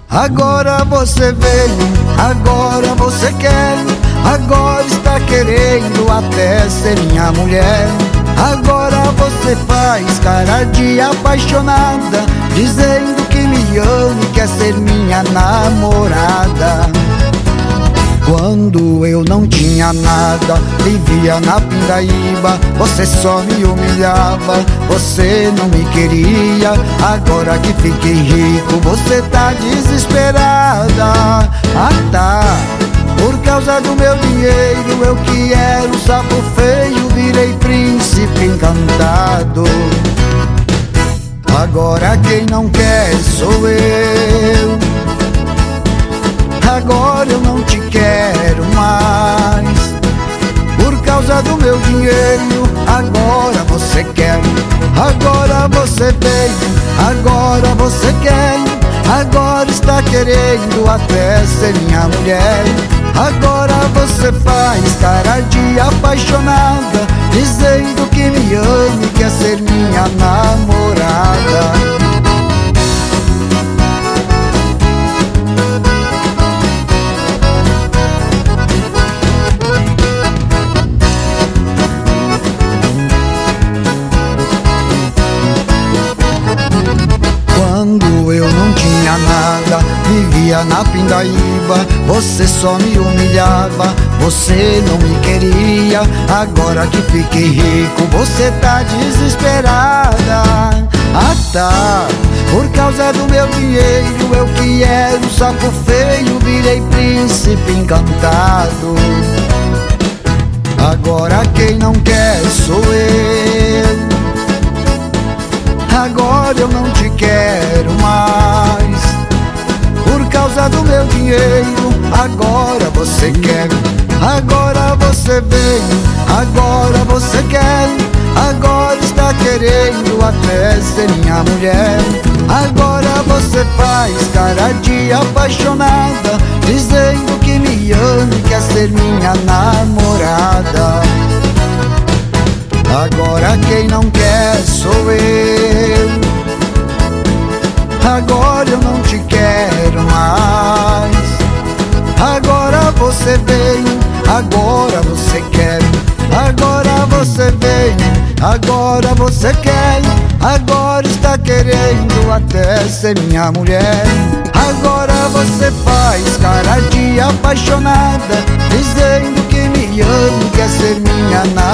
Agora você veio, agora você quer, agora está querendo até ser minha mulher. Agora você faz cara de apaixonada, dizendo que me ama e quer ser minha namorada. Quando eu não tinha nada, vivia na pindaíba, você só me humilhava, você não me queria. Agora que fiquei rico, você tá desesperada. Ah tá, por causa do meu dinheiro, eu que era um sapo feio, virei príncipe encantado. Agora quem não quer sou eu. Agora eu não te quero mais. Por causa do meu dinheiro, agora você quer. Agora você veio, agora você quer, agora está querendo até ser minha mulher. Agora você faz cara de apaixonada, dizendo que me ama e quer ser minha namorada. Quando eu não tinha nada, vivia na pindaíba, você só me humilhava, você não me queria. Agora que fiquei rico, você tá desesperada. Ah tá, por causa do meu dinheiro, eu que era um sapo feio, virei príncipe encantado. Agora quem não quer sou eu. Agora eu não te quero mais. Por causa do meu dinheiro, agora você quer. Agora você veio, agora você quer, agora está querendo até ser minha mulher. Agora você faz cara de apaixonada, dizendo que me ama e quer ser minha namorada. Agora quem não quer sou eu. Agora eu não te quero mais. Agora você veio, agora você quer. Agora você veio, agora você quer, agora está querendo até ser minha mulher. Agora você faz cara de apaixonada, dizendo que me ama e quer ser minha namorada.